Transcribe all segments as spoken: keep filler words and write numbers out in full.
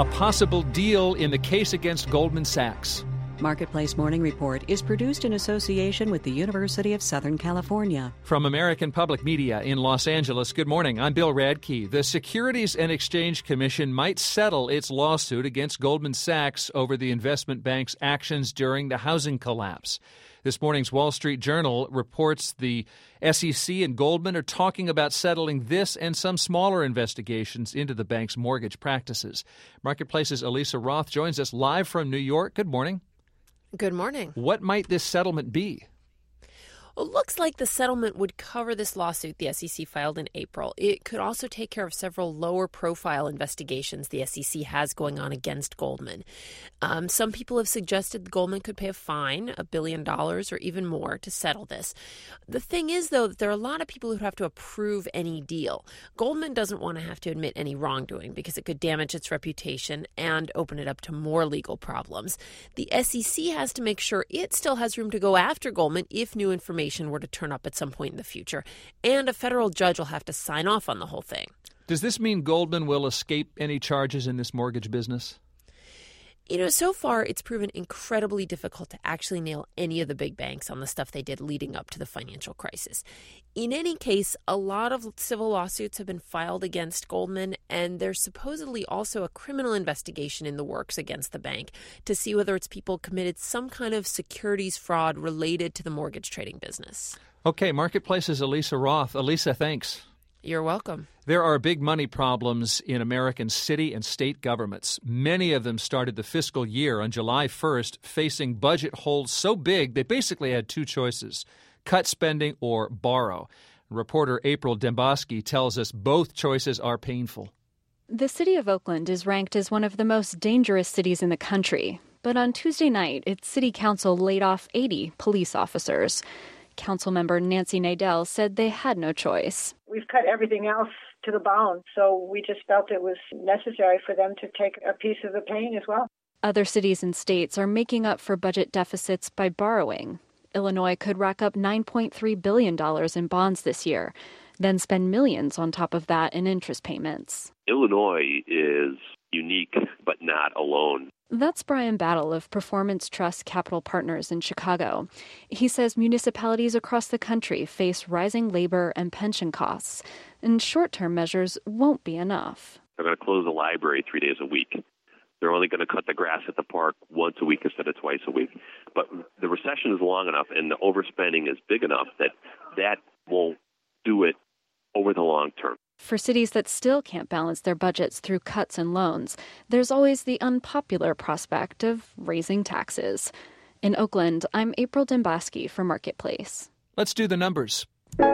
a possible deal in the case against Goldman Sachs. Marketplace Morning Report is produced in association with the University of Southern California. From American Public Media in Los Angeles, good morning. I'm Bill Radke. The Securities and Exchange Commission might settle its lawsuit against Goldman Sachs over the investment bank's actions during the housing collapse. This morning's Wall Street Journal reports the S E C and Goldman are talking about settling this and some smaller investigations into the bank's mortgage practices. Marketplace's Elisa Roth joins us live from New York. Good morning. Good morning. What might this settlement be? Well, it looks like the settlement would cover this lawsuit the S E C filed in April. It could also take care of several lower-profile investigations the S E C has going on against Goldman. Um, some people have suggested Goldman could pay a fine, a billion dollars or even more, to settle this. The thing is, though, that there are a lot of people who have to approve any deal. Goldman doesn't want to have to admit any wrongdoing because it could damage its reputation and open it up to more legal problems. The S E C has to make sure it still has room to go after Goldman if new information were to turn up at some point in the future, and a federal judge will have to sign off on the whole thing. Does this mean Goldman will escape any charges in this mortgage business? You know, so far it's proven incredibly difficult to actually nail any of the big banks on the stuff they did leading up to the financial crisis. In any case, a lot of civil lawsuits have been filed against Goldman, and there's supposedly also a criminal investigation in the works against the bank to see whether its people committed some kind of securities fraud related to the mortgage trading business. Okay, Marketplace's Elisa Roth. Elisa, thanks. You're welcome. There are big money problems in American city and state governments. Many of them started the fiscal year on July first facing budget holes so big they basically had two choices: cut spending or borrow. Reporter April Dembosky tells us both choices are painful. The city of Oakland is ranked as one of the most dangerous cities in the country. But on Tuesday night, its city council laid off eighty police officers. Councilmember Nancy Nadel said they had no choice. We've cut everything else to the bone, so we just felt it was necessary for them to take a piece of the pain as well. Other cities and states are making up for budget deficits by borrowing. Illinois could rack up nine point three billion dollars in bonds this year, then spend millions on top of that in interest payments. Illinois is unique, but not alone. That's Brian Battle of Performance Trust Capital Partners in Chicago. He says municipalities across the country face rising labor and pension costs, and short-term measures won't be enough. They're going to close the library three days a week. They're only going to cut the grass at the park once a week instead of twice a week. But the recession is long enough and the overspending is big enough that that won't do it over the long term. For cities that still can't balance their budgets through cuts and loans, there's always the unpopular prospect of raising taxes. In Oakland, I'm April Dembosky for Marketplace. Let's do the numbers.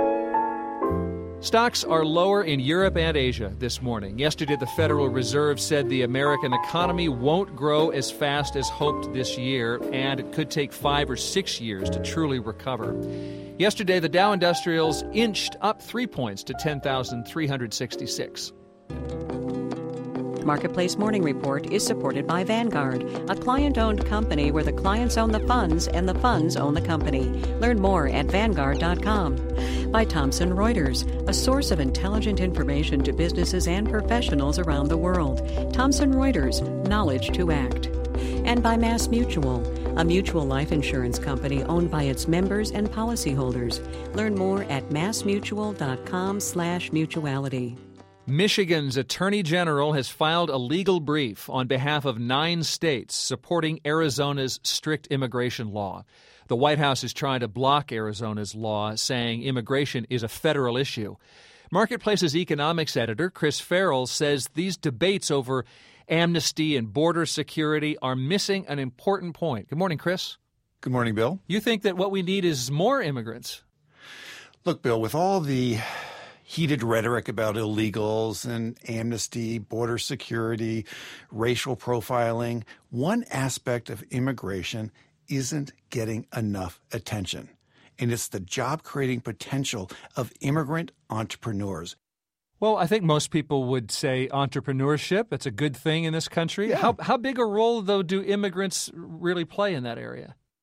Stocks are lower in Europe and Asia this morning. Yesterday, the Federal Reserve said the American economy won't grow as fast as hoped this year, and it could take five or six years to truly recover. Yesterday, the Dow Industrials inched up three points to ten thousand three hundred sixty-six. Marketplace Morning Report is supported by Vanguard, a client-owned company where the clients own the funds and the funds own the company. Learn more at Vanguard dot com. By Thomson Reuters, a source of intelligent information to businesses and professionals around the world. Thomson Reuters, knowledge to act. And by Mass Mutual, a mutual life insurance company owned by its members and policyholders. Learn more at massmutual dot com slash mutuality. Michigan's Attorney General has filed a legal brief on behalf of nine states supporting Arizona's strict immigration law. The White House is trying to block Arizona's law, saying immigration is a federal issue. Marketplace's economics editor, Chris Farrell, says these debates over amnesty and border security are missing an important point. Good morning, Chris. Good morning, Bill. You think that what we need is more immigrants? Look, Bill, with all the heated rhetoric about illegals and amnesty, border security, racial profiling, one aspect of immigration isn't getting enough attention, and it's the job-creating potential of immigrant entrepreneurs. Well, I think most people would say entrepreneurship. It's a good thing in this country. Yeah. How how big a role, though, do immigrants really play in that area?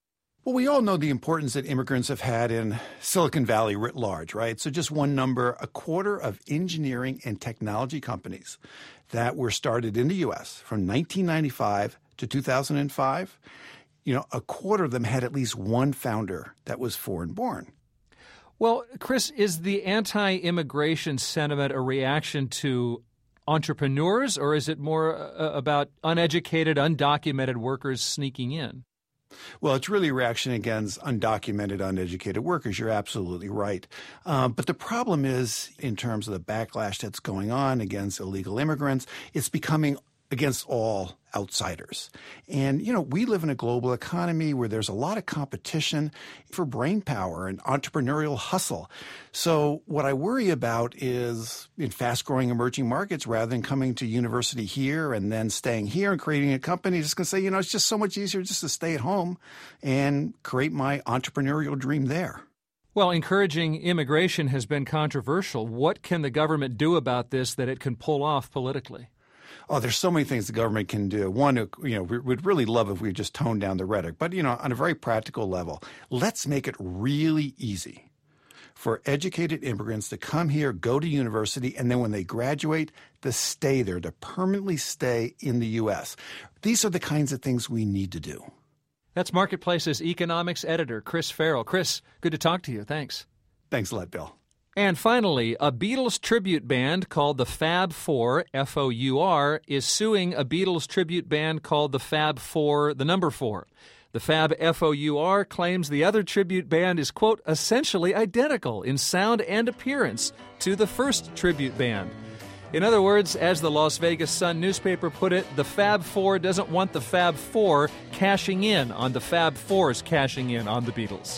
Well, we all know the importance that immigrants have had in Silicon Valley writ large, right? So just one number, a quarter of engineering and technology companies that were started in the U S from nineteen ninety-five to two thousand five, you know, a quarter of them had at least one founder that was foreign-born. Well, Chris, is the anti-immigration sentiment a reaction to entrepreneurs, or is it more uh, about uneducated, undocumented workers sneaking in? Well, it's really a reaction against undocumented, uneducated workers. You're absolutely right. Um, but the problem is, in terms of the backlash that's going on against illegal immigrants, it's becoming against all outsiders. And, you know, we live in a global economy where there's a lot of competition for brain power and entrepreneurial hustle. So what I worry about is in fast-growing emerging markets, rather than coming to university here and then staying here and creating a company, just going to say, you know, it's just so much easier just to stay at home and create my entrepreneurial dream there. Well, encouraging immigration has been controversial. What can the government do about this that it can pull off politically? Oh, there's so many things the government can do. One, you know, we would really love if we just toned down the rhetoric. But, you know, on a very practical level, let's make it really easy for educated immigrants to come here, go to university, and then when they graduate, to stay there, to permanently stay in the U S. These are the kinds of things we need to do. That's Marketplace's economics editor, Chris Farrell. Chris, good to talk to you. Thanks. Thanks a lot, Bill. And finally, a Beatles tribute band called the Fab Four, F O U R, is suing a Beatles tribute band called the Fab Four, the number four. The Fab F O U R claims the other tribute band is, quote, essentially identical in sound and appearance to the first tribute band. In other words, as the Las Vegas Sun newspaper put it, the Fab Four doesn't want the Fab Four cashing in on the Fab Four's cashing in on the Beatles.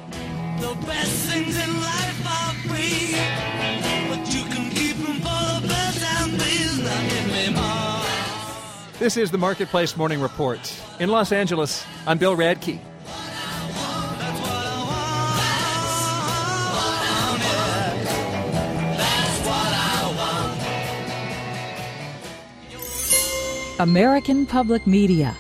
The best things in life are free, but you can keep them for the best, and please not give me more. This is the Marketplace Morning Report. In Los Angeles, I'm Bill Radke. American Public Media.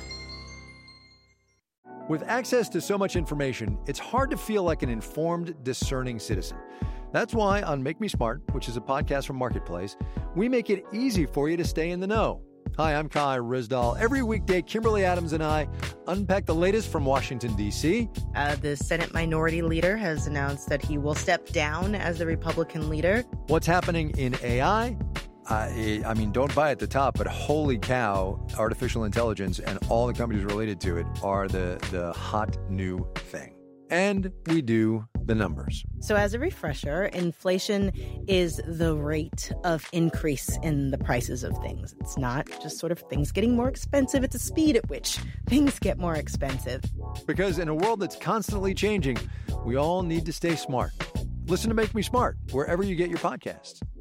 With access to so much information, it's hard to feel like an informed, discerning citizen. That's why on Make Me Smart, which is a podcast from Marketplace, we make it easy for you to stay in the know. Hi, I'm Kai Rizdal. Every weekday, Kimberly Adams and I unpack the latest from Washington, D C Uh, the Senate Minority Leader has announced that he will step down as the Republican leader. What's happening in A I? I, I mean, don't buy at the top, but holy cow, artificial intelligence and all the companies related to it are the, the hot new thing. And we do the numbers. So as a refresher, inflation is the rate of increase in the prices of things. It's not just sort of things getting more expensive. It's the speed at which things get more expensive. Because in a world that's constantly changing, we all need to stay smart. Listen to Make Me Smart wherever you get your podcasts.